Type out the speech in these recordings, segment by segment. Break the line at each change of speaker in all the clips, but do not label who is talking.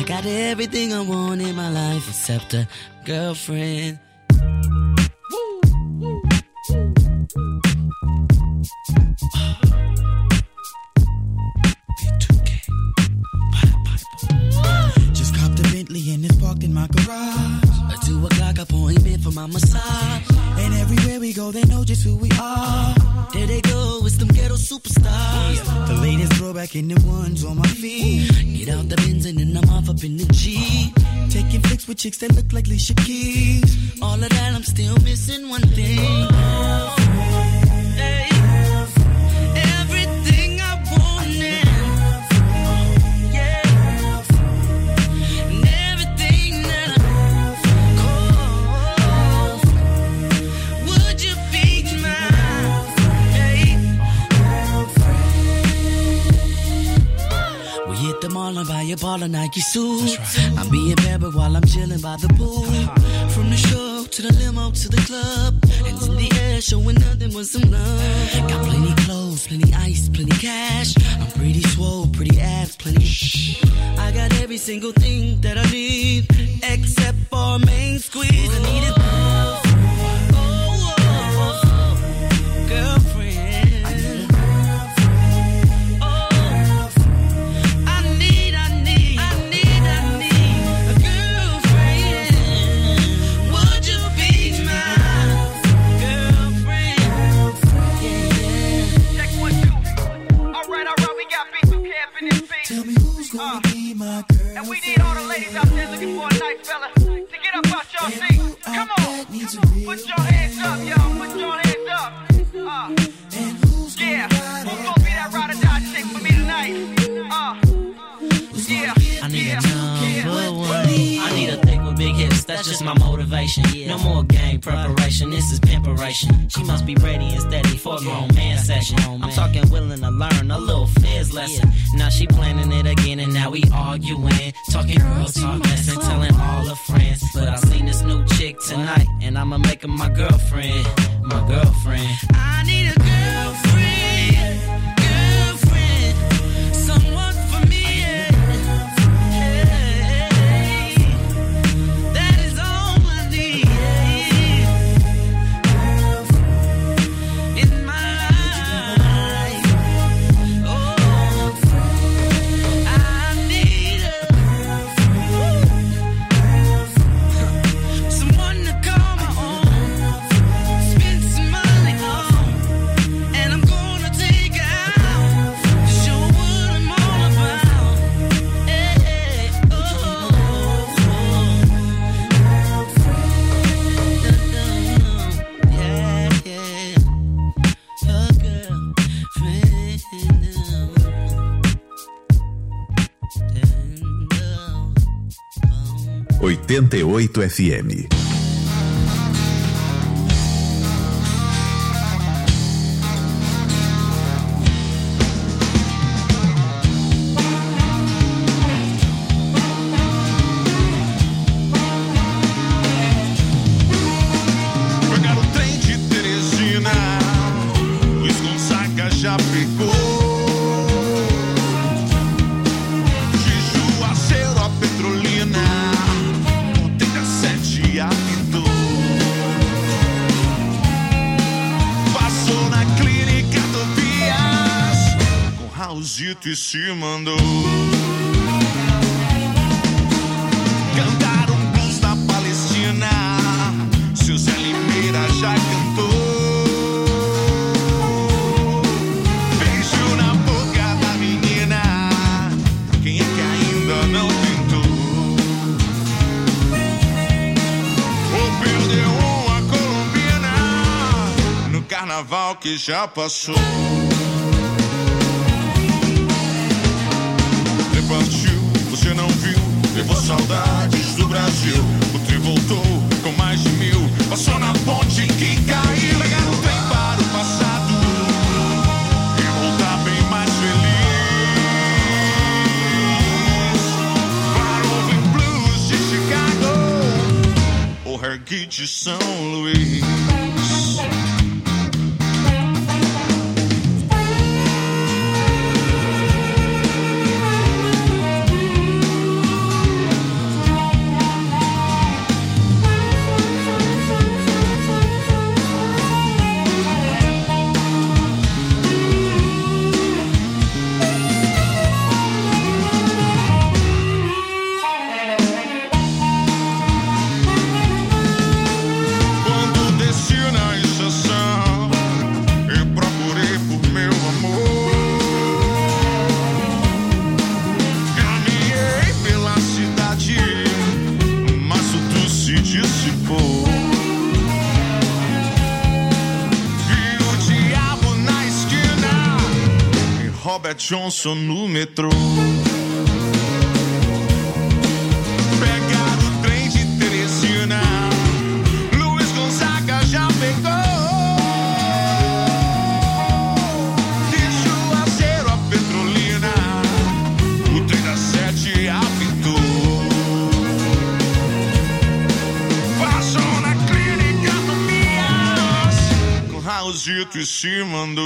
I got everything I want in my life except a girlfriend.
Just copped a Bentley and it's parked in my garage.
A 2 o'clock appointment for my massage.
And everywhere we go, they know just who we are.
There they go, it's them ghetto superstars.
The latest throwback in the ones on my feet.
Get out the Benz and then I'm off up in the G.
Taking flicks with chicks that look like Alicia Keys.
All of that, I'm still missing one thing. Hey, everything I wanted. Yeah. And everything that I call. Would you be mine? Hey. We hit the mall and buy a ball of Nike suits. Right. I'm being married while I'm chilling by the pool. From the show to the limo to the club. Hands in the air, showing nothing but some love. Got plenty clothes, plenty ice, plenty cash. I'm pretty swole, pretty ass, plenty shh. I got every single thing that I need, except for a main squeeze. I need it.
Tell me who's gonna be my girl.
And we need all the ladies out there looking for a nice fella to get up out your seat. Come on, put your hands up, y'all. Put your hands up.
And who's
yeah, who's gonna be that ride or die chick for me tonight? Yeah,
I need a number one. I need a thick with big hips. That's just my motivation. No more game preparation. This is pimperation. She must be ready and steady for a grown man session. I'm talking willing to learn a little fizz lesson. Now she planning it again and now we arguing. Talking girl talk lesson, telling all her friends. But I seen this new chick tonight and I'ma make her my girlfriend. My girlfriend. I need a girlfriend. Girlfriend. Someone for me.
FM.
Pegar o trem de Teresina, Luiz Gonzaga já pegou. De Juazeiro a Petrolina, o 37 apitou. Passou na clínica Tobias, com Raulzito e se mandou. Cantaram blues da Palestina, seu Zé Limeira já cantou. Beijo na boca da menina, quem é que ainda não tentou? Ou perdeu uma colombina no carnaval que já passou. Repartiu, você não viu, levou saudades do Brasil. O trem voltou com mais de 1000, passou na ponte que caiu. Pegar o trem para o passado e voltar bem mais feliz. Para o Rhythm Blues de Chicago, o reggae de São Luís. Olga Johnson no metrô. Pegar o trem de Teresina, Luiz Gonzaga já pegou. De Juazeiro a Petrolina, o trem das 7 apitou. Passou na clínica do Mias, com Raulzito e se mandou.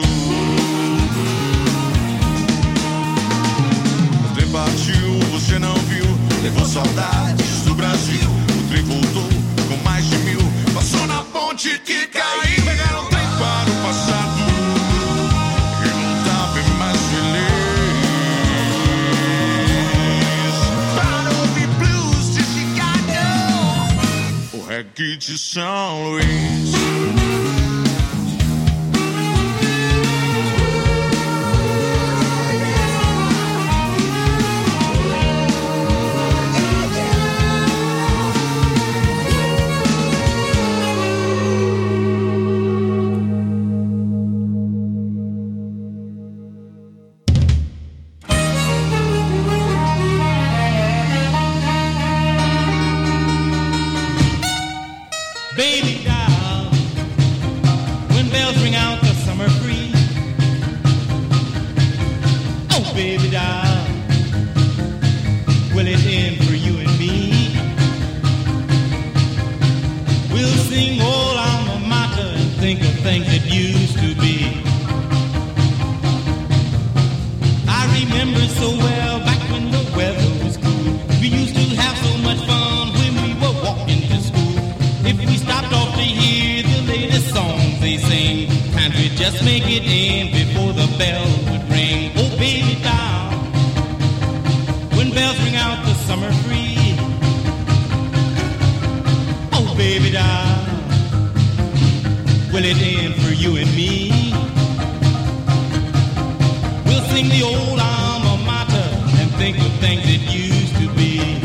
O trem partiu, você não viu, levou saudades do Brasil. O trem voltou com mais de 1000, passou na ponte que caiu. Pegaram o trem para o passado e não tá bem mais feliz. Para ouvir blues de Chicago, o reggae de São Luís.
Baby doll, when bells ring out the summer free. Oh, baby doll, will it end for you and me? We'll sing old alma mater and think of things that used to be. I remember so well back when the weather was cool. We used to have so much fun when we were walking to school. If we stopped off to hear the latest songs they sing, can't we just make it in before the bell would ring? Oh, baby doll, when bells ring out the summer free. Oh, baby doll, will it end for you and me? We'll sing the old alma mater and think of things that used to be.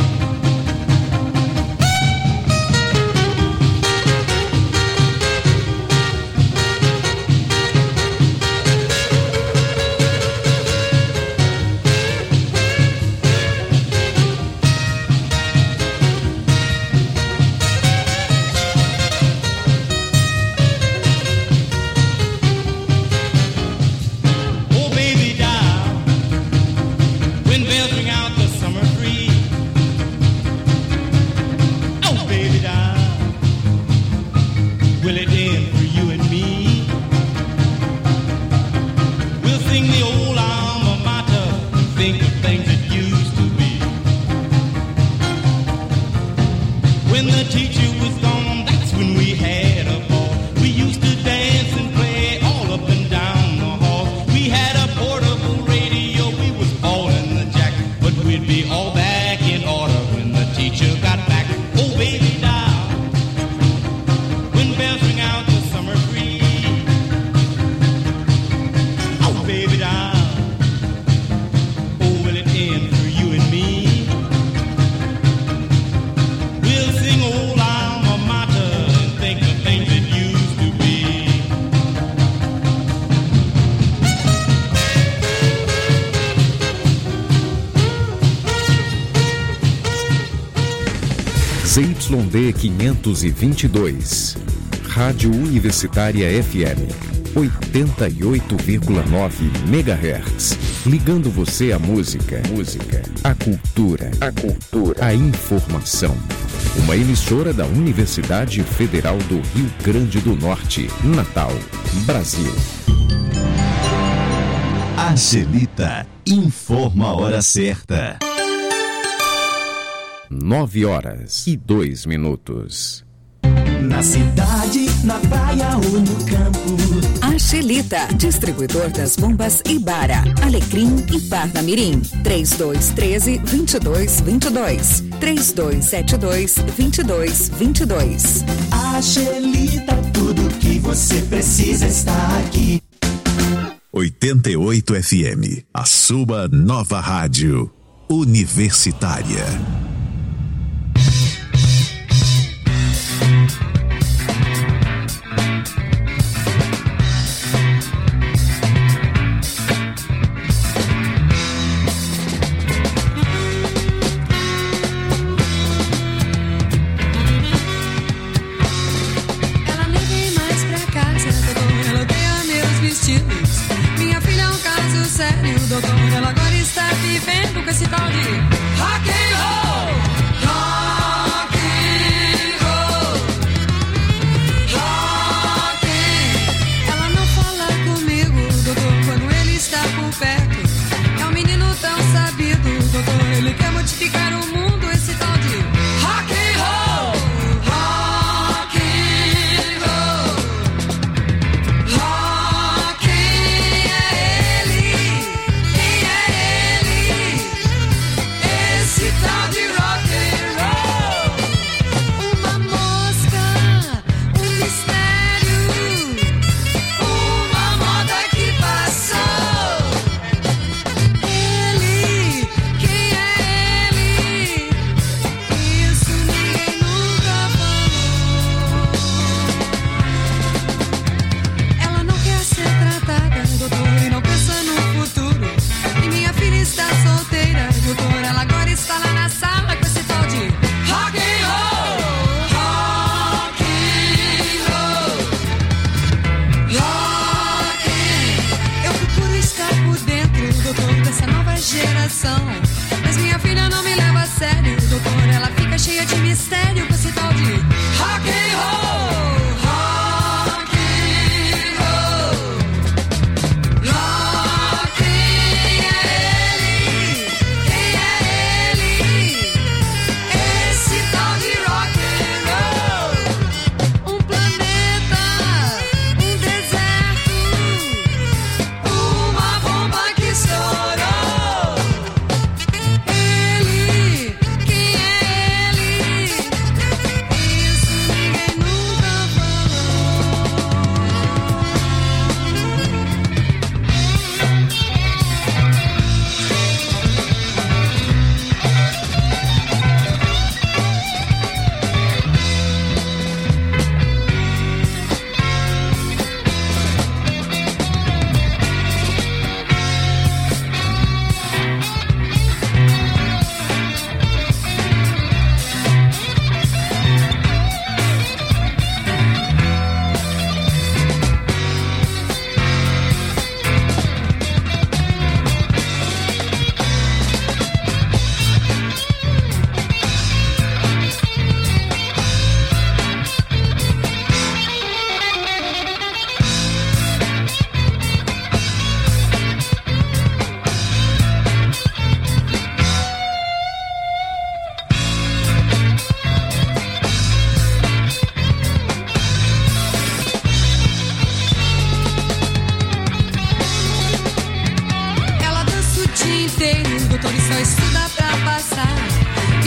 ZYD 522, Rádio Universitária FM, 88,9 MHz, ligando você à música, à cultura, à informação. Uma emissora da Universidade Federal do Rio Grande do Norte, Natal, Brasil.
Angelita informa a hora certa.
9h02.
Na cidade, na praia ou no campo.
Angelita, distribuidor das bombas Ibara, Alecrim e Parnamirim. 3213-2222. 3272-2222.
Angelita, tudo que você precisa está aqui.
88 FM, a sua nova rádio universitária.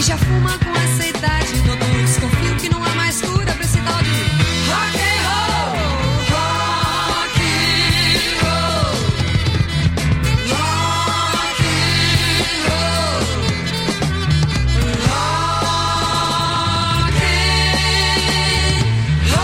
já fuma com essa idade. Todos confiam que não há mais cura pra esse tal de rock and roll, rock and roll, rock and roll, rock and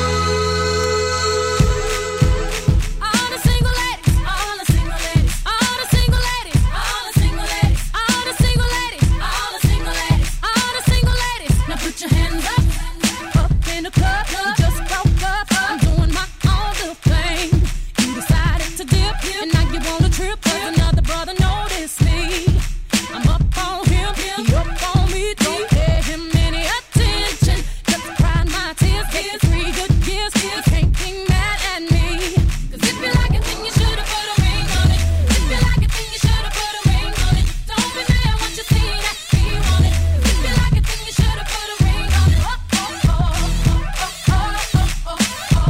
roll. All the single ladies, all the single ladies, all the single ladies, all the single ladies, all the single ladies, all the single ladies, all the single ladies. Now put your hands up, up in the club. We just broke up. I'm doing my own little thing. You decided to dip, and now you want a trip. 'Cause another brother noticed me. I'm up on him, he up on me. Don't pay him any attention. Just cried my tears, get 3 good years. You can't be mad at me. 'Cause if you like it, then you should've put a ring on it. If you like it, then you should've put a ring on it. Don't be mad once you see that he want it. If you like it, then you should've put a ring on it. Oh, oh, oh, oh, oh, oh, oh,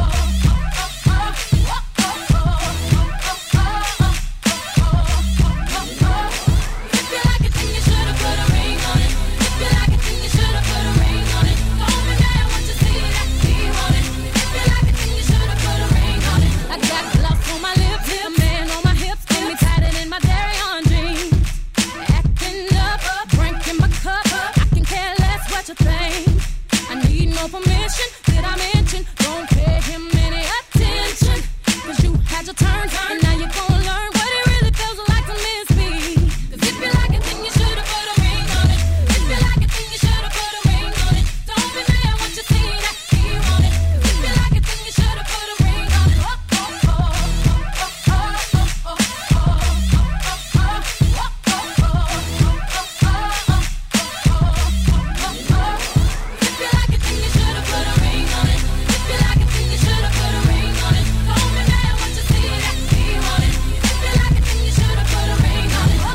If you like it, then you should've put a ring on it. If you like it, then you should've put a ring on it. Don't be mad once you see that he want it. If you like it, then you should've put a ring on it. I got gloves on my lips, a man on my hips, and me tighter than my dairy on jeans. Acting up, drinking my cup. I can care less what you think. I need no permission. Did I mention? Don't pay him any attention. 'Cause you had your turn, and now you're gonna learn what it really feels like to miss me. 'Cause if you like it, then you should've put a ring on it. If you like it, then you should've put a ring on it. Don't be mad once you see that he want it. 'Cause if you like it, then you should've put a ring on it. Oh, oh, oh, oh, oh, oh, oh, oh, If you like it, then you should've put a ring on it. If you like it, then you should've put a ring on it. Don't be mad once you see that he want it. If you like it, then you should've put a ring on it.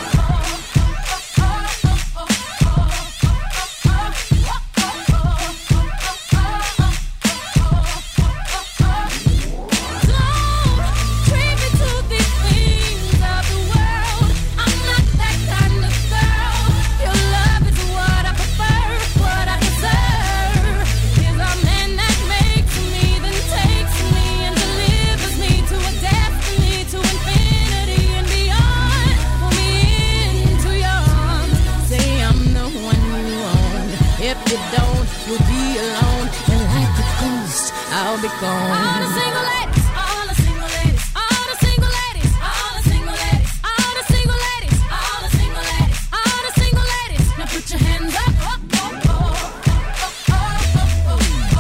Don't treat me to these things of the world. I'm not that kind of girl. Your love is what I prefer, what I deserve. Is a man that makes me, then takes me and delivers me to a destiny, to infinity and beyond. Pull me into your arms, say I'm the one you want. If you don't, you'll be alone, and like a ghost, I'll be gone. All the single ladies, all the single ladies, all the single ladies, all the single ladies, all the single ladies, all the single ladies, all the single ladies. Now put your hands up. Oh, oh, oh, oh, oh, oh,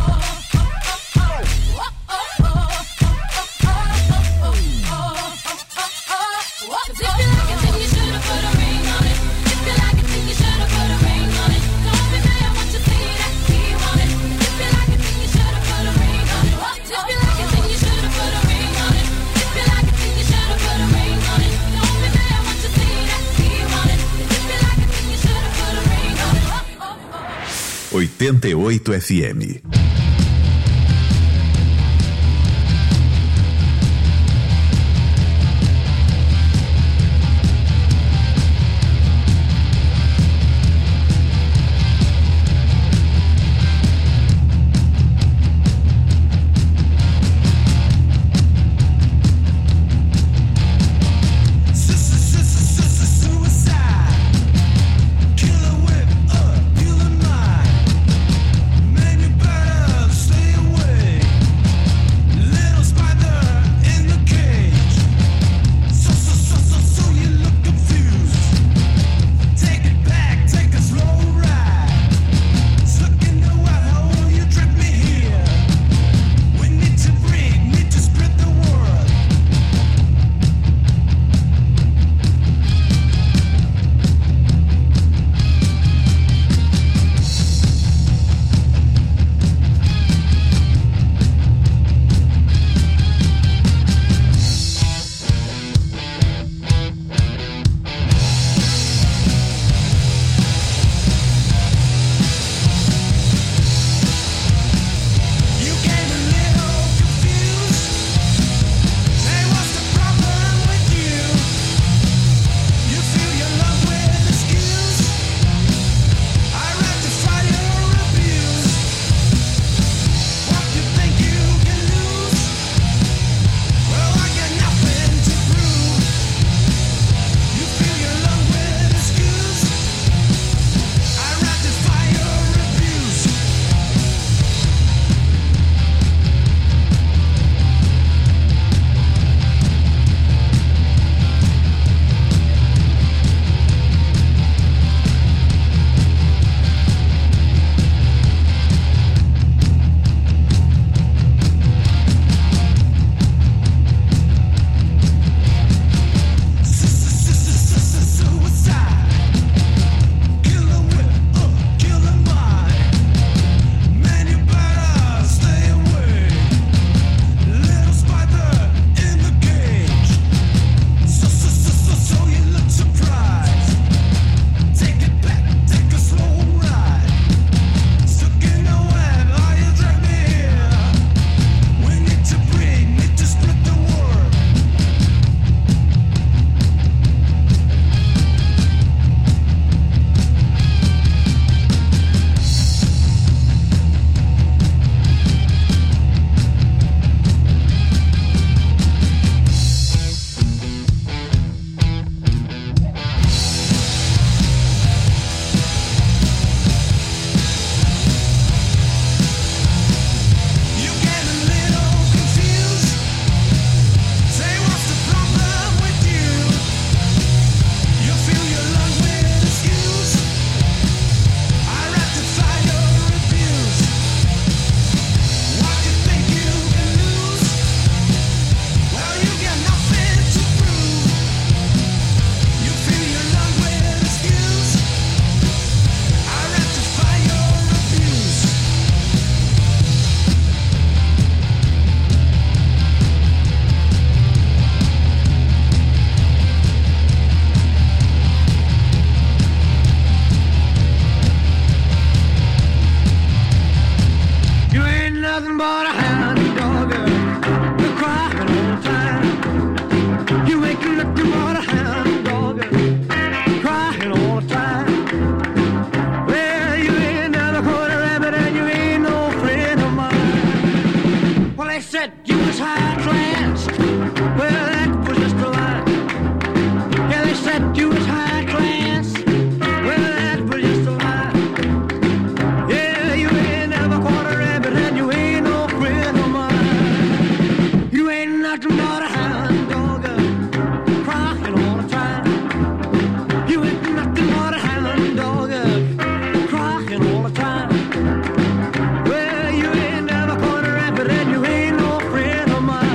Cause if you like it, then you should've put a ring on it. If you like it, then you should've put a ring on it. Don't be mad once you see that he want it. If you like it, then you should've put a ring on it. If you like it, then you should've put a ring on it. If you like it, then you should've put a ring on it. Don't be mad once you see that he want it. If you like it, then you should've put a ring on it.
88 FM.
Killer whip, killer mind. Man, you better
you was high class. Well, that was just a lie. Yeah, they said you was high class. Well, that was just a lie. Yeah, you ain't never caught a rabbit and you ain't no friend of mine. You ain't nothing but a hound dog, crying all the time. You ain't nothing but a hound dog, crying all the time. Well, you ain't never caught a rabbit and you ain't no friend of mine.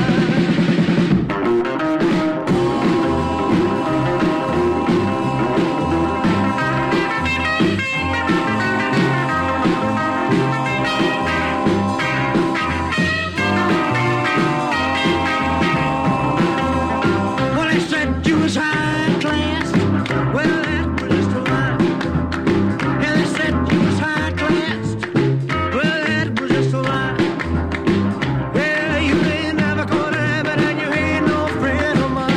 Well, they said you was high class. Well, that was just a lie. Yeah, they said you was high class. Well, that was just a lie. Yeah, you ain't never caught a rabbit and you ain't no friend of mine.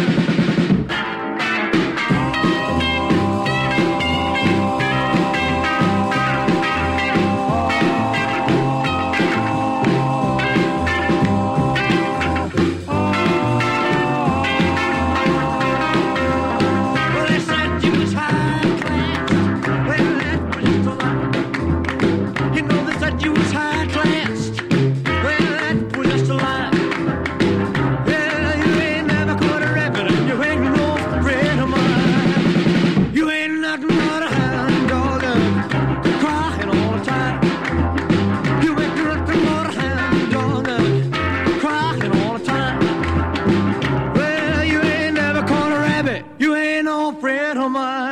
Well, they said you was high class. Well, that was just a lie. You know they said you was high class. Well, that was just a lie. Yeah, you ain't never caught a rabbit and you ain't no friend of mine. You ain't nothing but a hound dog, crying all the time. You ain't nothing but a hound dog, crying all the time. Well, you ain't never caught a rabbit, you ain't no friend of mine.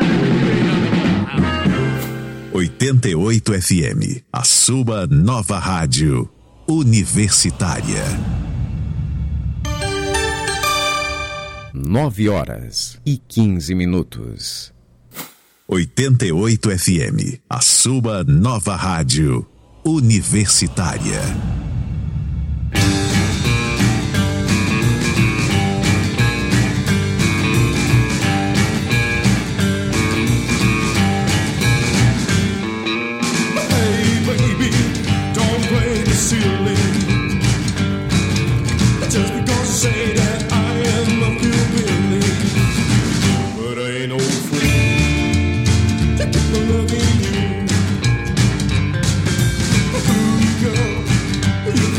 88 FM, a sua nova rádio universitária.
9h15.
88 FM, a sua nova rádio universitária.
Hey, baby, don't play the ceiling. Just because you say that I am a hillbilly, but I ain't no friend to keep on loving you. Ooh, girl, you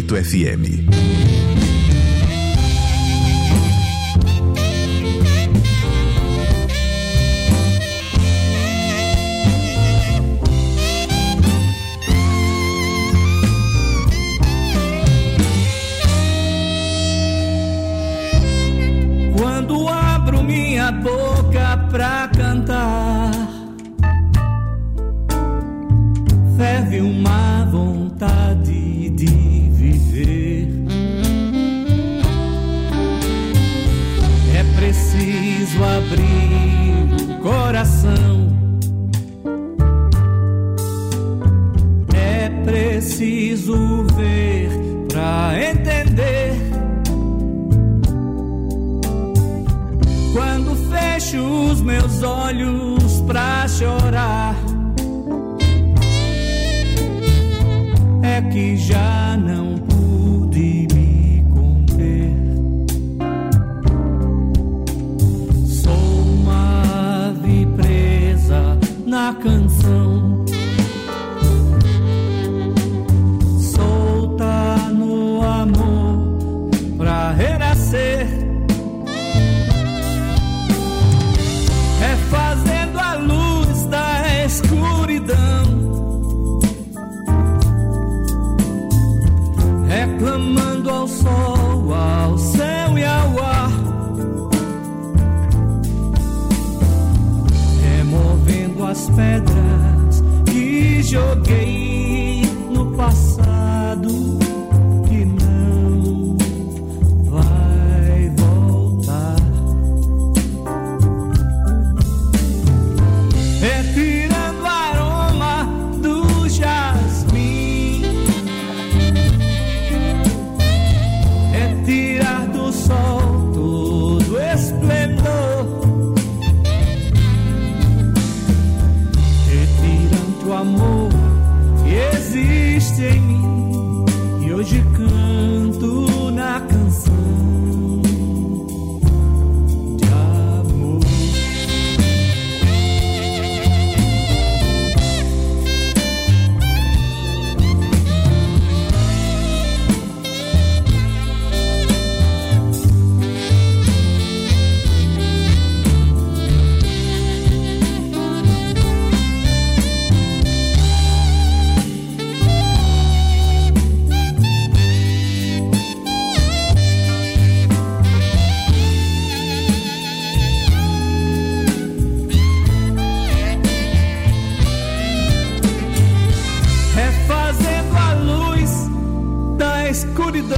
98 FM.
Quando abro minha boca pra cantar, ferve uma vontade de viver. É preciso abrir o coração, é preciso ver pra entender. Quando fecho os meus olhos pra chorar, é que já não pude me conter. Sou uma ave presa na canção, solta no amor pra renascer. É fazendo a luz da escuridão, reclamando ao sol, ao céu e ao ar, removendo as pedras que joguei no passado, que não vai voltar. Retirando o aroma do jasmim, retirar do sol todo esplendor, retirando o amor que existe em mim, e hoje canto na canção de amor. Refazendo a luz da escuridão,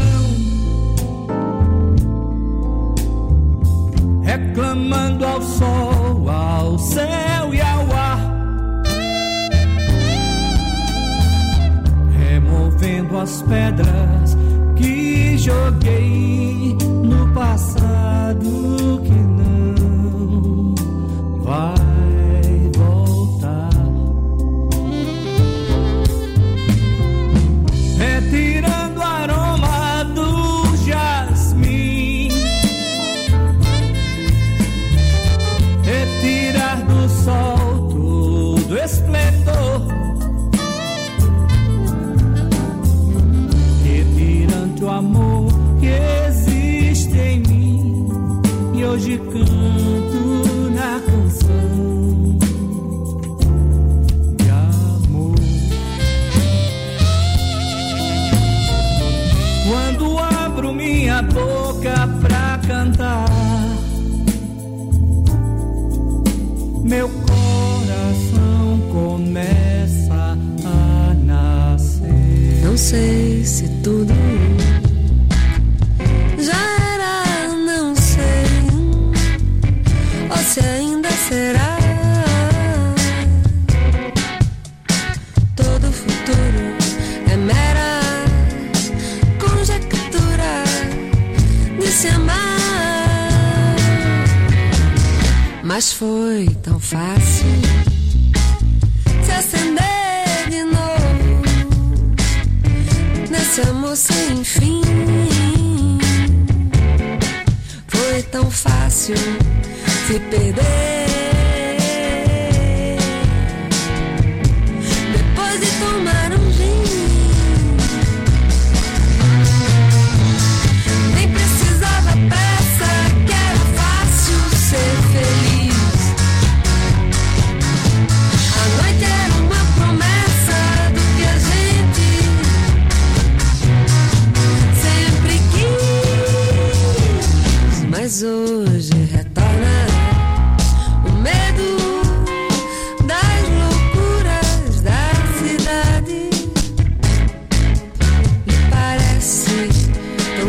reclamando ao sol, ao céu e ao ar, removendo as pedras que joguei no passado, que não vai voltar. Retirando o aroma do jasmim, retirar do sol todo esplendor, retirando o amor que existe em mim, e hoje canto na canção de amor. Quando abro minha boca pra cantar, meu coração começa a nascer.
Não sei se tudo já era, não sei, ou se ainda será. Todo futuro é mera conjectura de se amar. Mas foi tão fácil se acender de novo nesse amor sem fim. Foi tão fácil se perder depois de tomar um gin.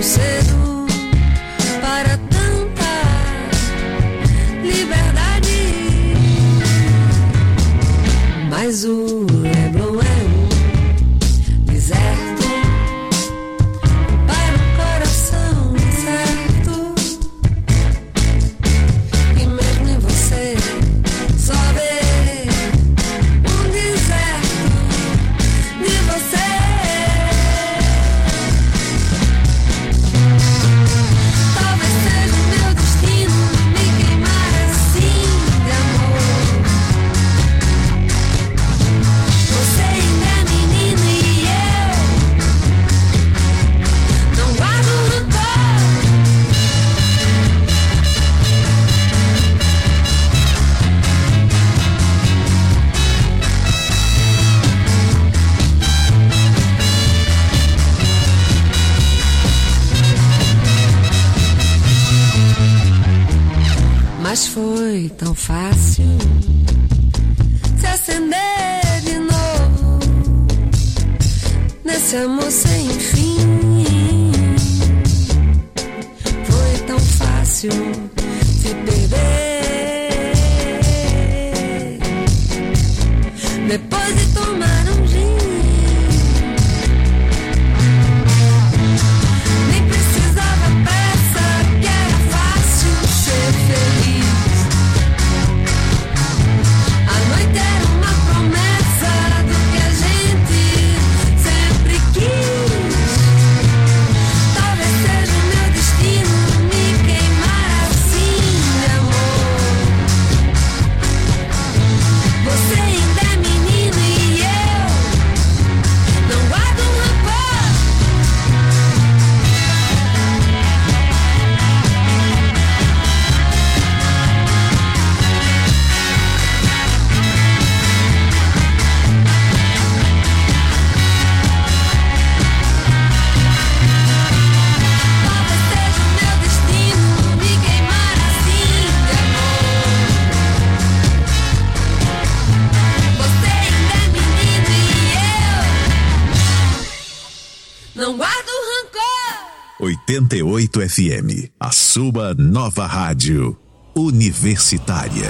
cedo para tanta liberdade. Mas o Leblon é um deserto para um coração certo. E mesmo em você só vê um deserto de você. Talvez seja o meu destino me queimar assim de amor. Você ainda é menino e eu não guardo rancor. Mas foi tão fácil se acender de novo nesse amor sem fim. Foi tão fácil se perder depois de tomar um gin. Nem precisava pressa, que era fácil ser feliz. A noite era uma promessa do que a gente sempre quis. Talvez seja o meu destino me queimar assim de amor. Você ainda é menino e eu não guardo rancor. Talvez seja o meu destino me queimar assim de amor. Você ainda é menino e eu não guardo rancor.
88 FM, a sua nova rádio universitária.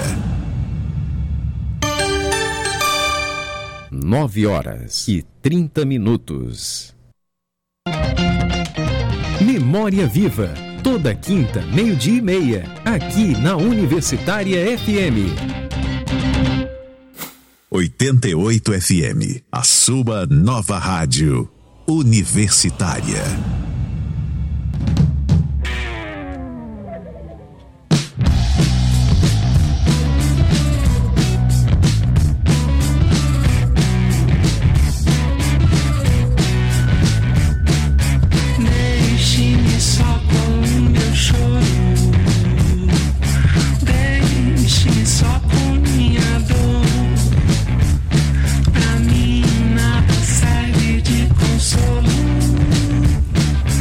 9h30. Memória Viva, toda quinta, 12:30, aqui na Universitária FM.
88 FM, a sua nova rádio universitária.
Deixe-me só com o meu choro, deixe-me só com minha dor. Pra mim nada serve de consolo.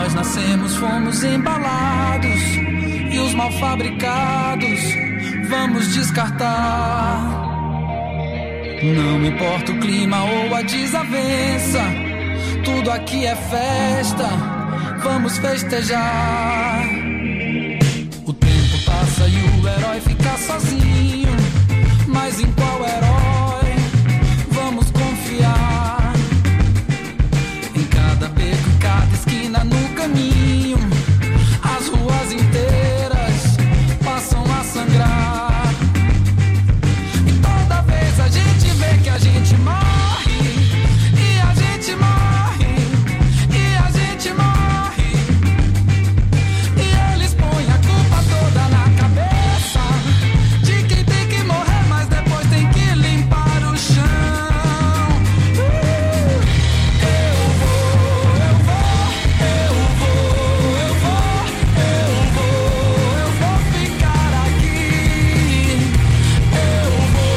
nós nascemos, fomos embalados, e os mal fabricados vamos descartar. Não importa o clima ou a desavença, tudo aqui é festa, vamos festejar. O tempo passa e o herói fica sozinho, mas em qual herói vamos confiar? Em cada beco e cada esquina no caminho, as ruas inteiras passam a sangrar. E toda vez a gente vê que a gente morre, e a gente morre, e a gente morre, e eles põem a culpa toda na cabeça de quem tem que morrer, mas depois tem que limpar o chão. Eu vou ficar aqui. Eu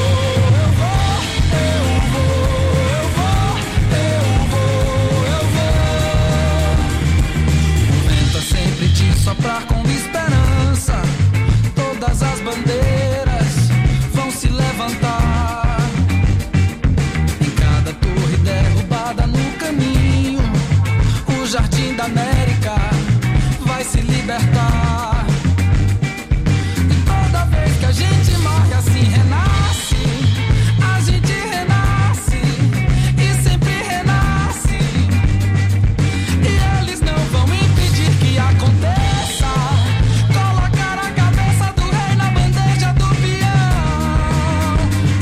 vou. O vento é sempre de soprar com esperança. Todas as bandeiras vão se levantar. Em cada torre derrubada no caminho, o Jardim da América vai se libertar. E toda vez que a gente morre assim renasce, a gente renasce e sempre renasce. E eles não vão impedir que aconteça. Colocar a cabeça do rei na bandeja do peão.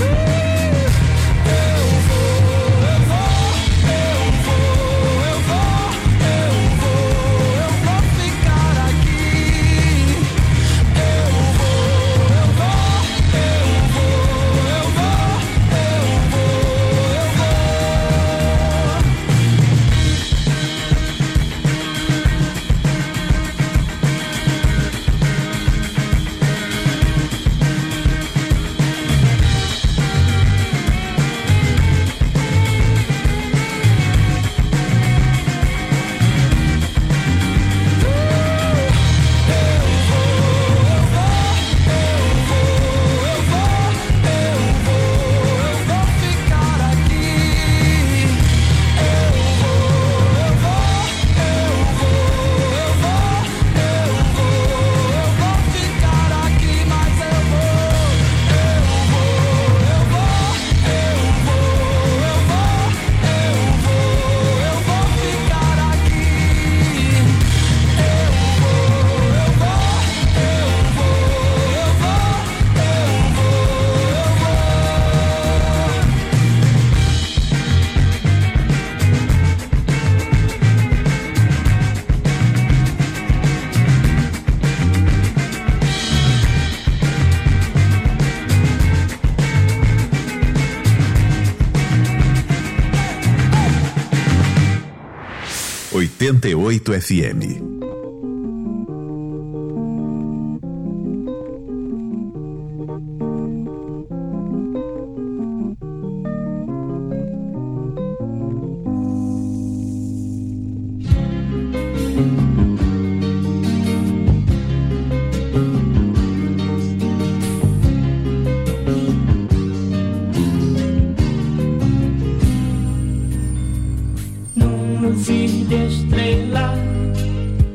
Eu vou ficar aqui.
FM 88 FM.
Num luzir de estrela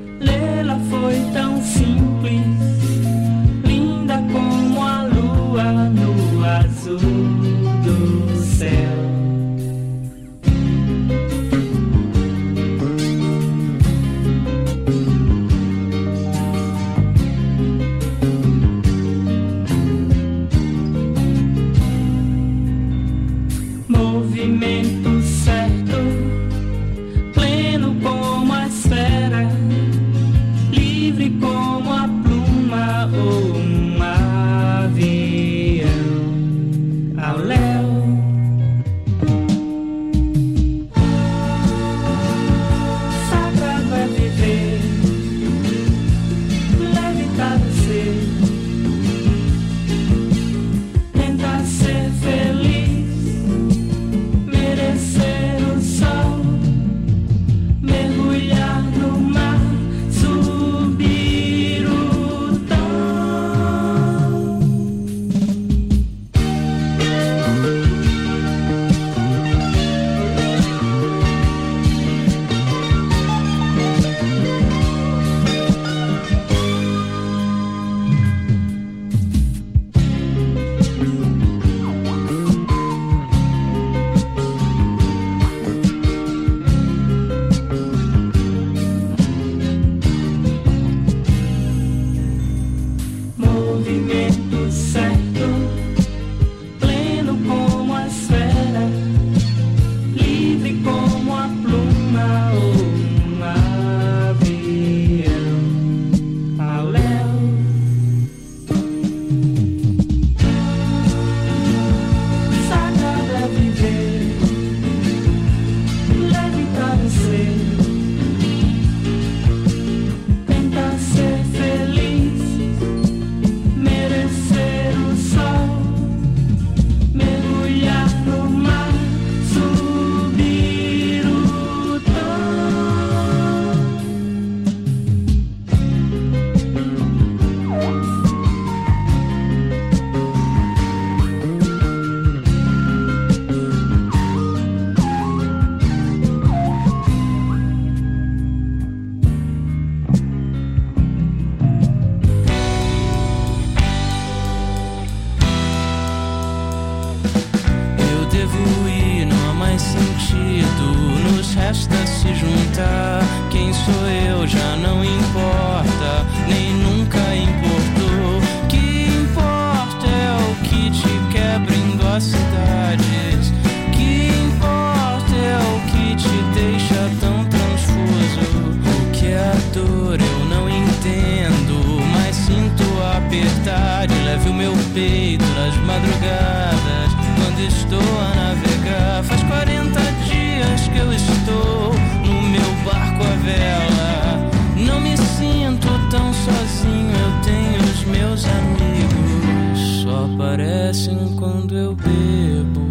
resta se juntar. Quem sou eu já não importa, nem nunca importou. O que importa é o que te quebra em duas cidades. O que importa é o que te deixa tão transfuso. O que é a dor eu não entendo, mas sinto apertar e leve o meu peito nas madrugadas quando estou a navegar. Faz 40 dias que eu estou no meu barco à vela. Não me sinto tão sozinho, eu tenho os meus amigos. Só aparecem quando eu bebo.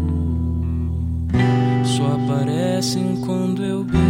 Só aparecem quando eu bebo.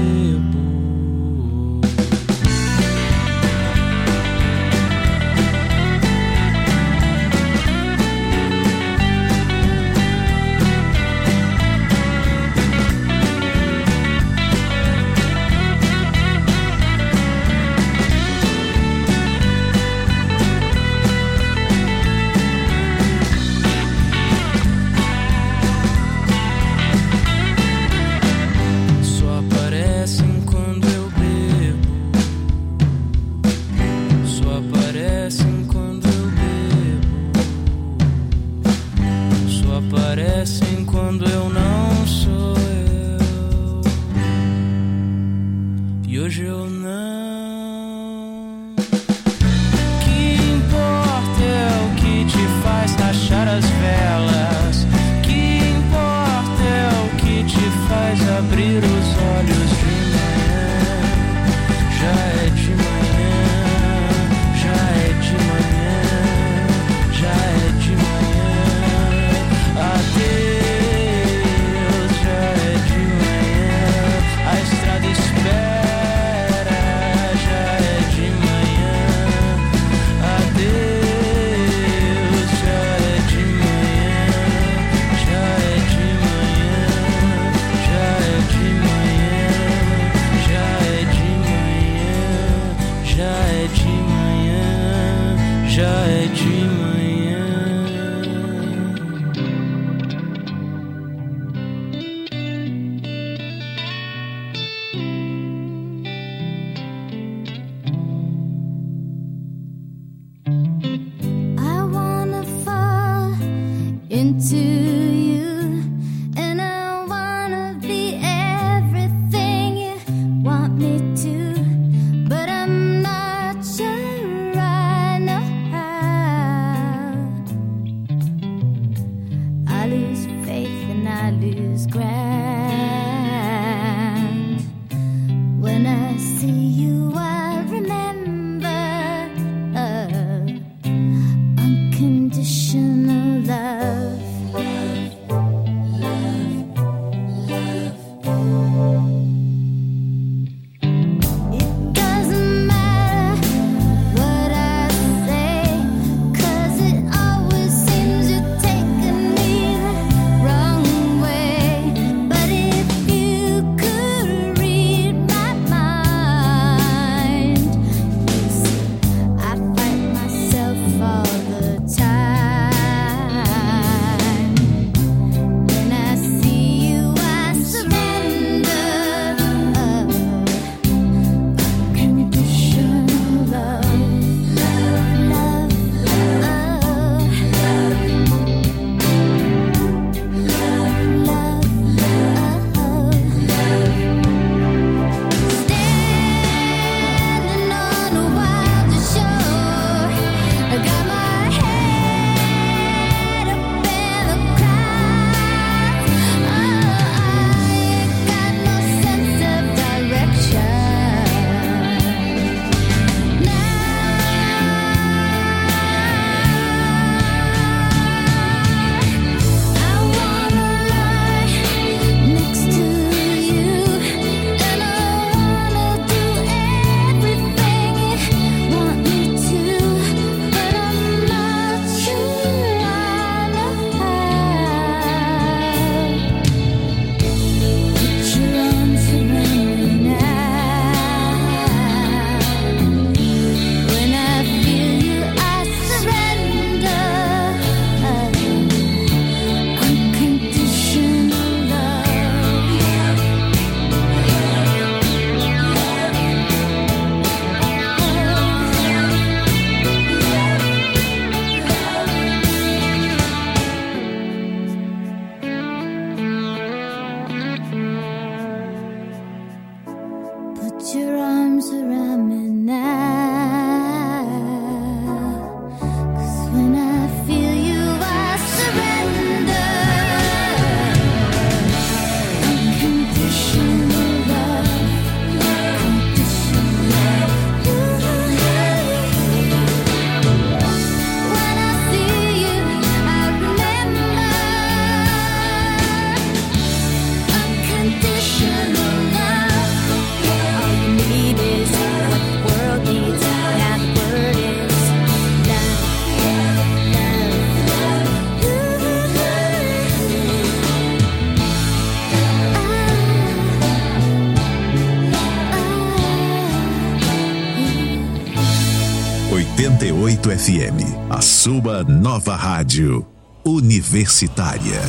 88 FM, a sua nova rádio universitária.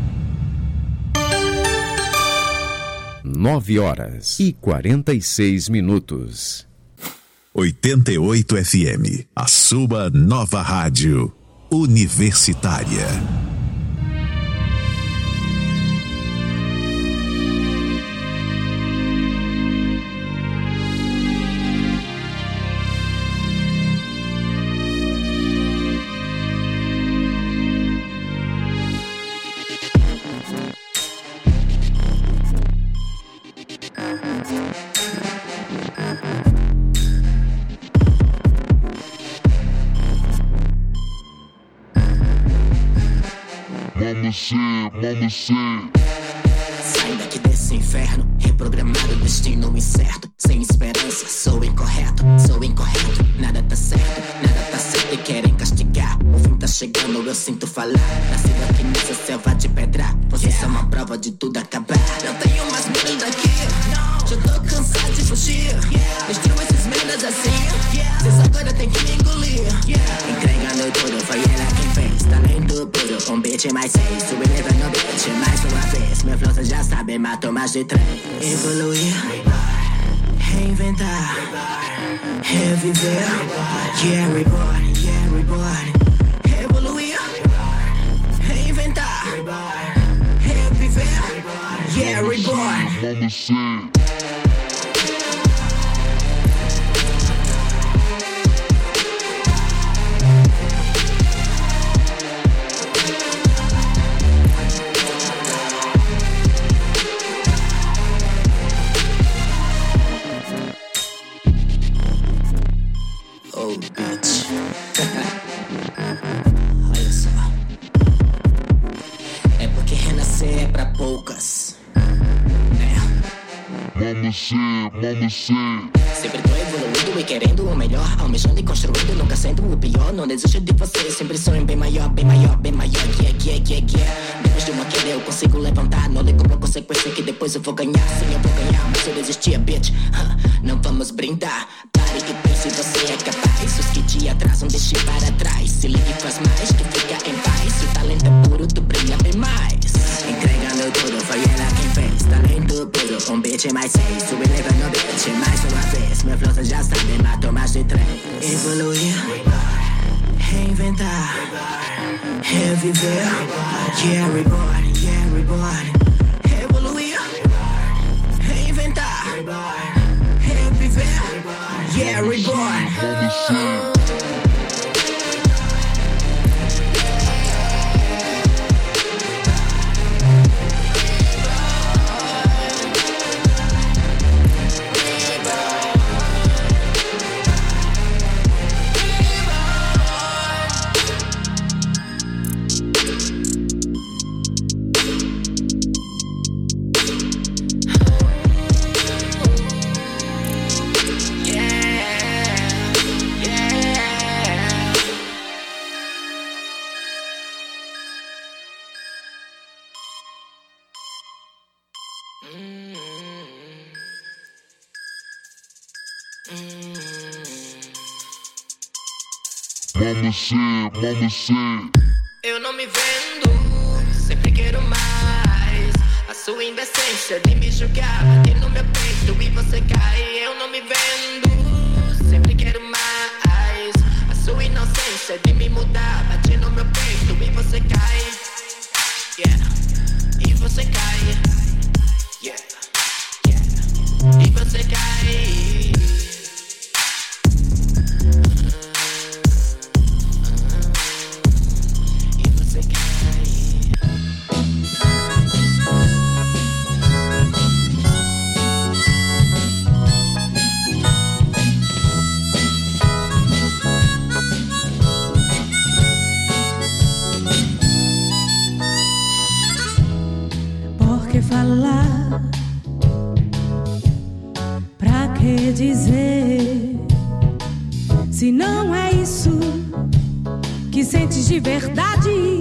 9h46.
88 FM, a sua nova rádio universitária.
Sai daqui desse inferno, reprogramado, destino incerto. Sem esperança, sou incorreto, nada tá certo e querem castigar. O fim tá chegando, eu sinto falar. Nascido aqui nessa selva de pedra, vocês são uma prova de tudo acabar. Não tenho mais medo daqui, já tô cansado de fugir. Destruo esses merdas assim, vocês agora tem que me engolir. Entregando tudo, foi ela quem fez. Talento puro, um beat mais 6. Subi level no beat, mais uma vez. Meu flow cê já sabe, matou mais de 3. Evoluir, reinventar, reviver. Yeah, reborn, evoluir, reinventar, reviver. Yeah, reborn. Oh, bitch. Olha só. É porque renascer é pra poucas. Sempre tô evoluindo e querendo o melhor, almejando e construindo, nunca sendo o pior. Não desisto de você, sempre sonho bem maior. Yeah. Depois de uma queda eu consigo levantar. Não ligo pra consequência que depois eu vou ganhar. Sim, eu vou ganhar, mas eu desistia, bitch. Não vamos brindar. Pare e pense, você é capaz. Os que te atrasam, deixe para trás. Se liga e faz mais, tu fica em paz. Se o talento é puro, tu brilha bem mais. Entregando tudo, foi ela quem fez. Talento puro, um beat mais 6. Subi level no beat, mais uma vez. Meu flow cê já sabe, matou mais de 3. Evoluir, reinventar, reviver. Yeah, reborn. Evoluir, reinventar, reviver. Yeah, reborn. Eu não me vendo, sempre quero mais. A sua indecência de me julgar bate no meu peito e você cai. Eu não me vendo, sempre quero mais. A sua inocência de me mudar bate no meu peito e você cai. Yeah, e você cai. Yeah, e você cai.
Falar, pra que dizer, se não é isso que sentes de verdade?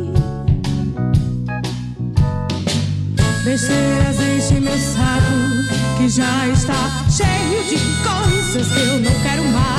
Besteiras enchem meu saco, que já está cheio de coisas que eu não quero mais.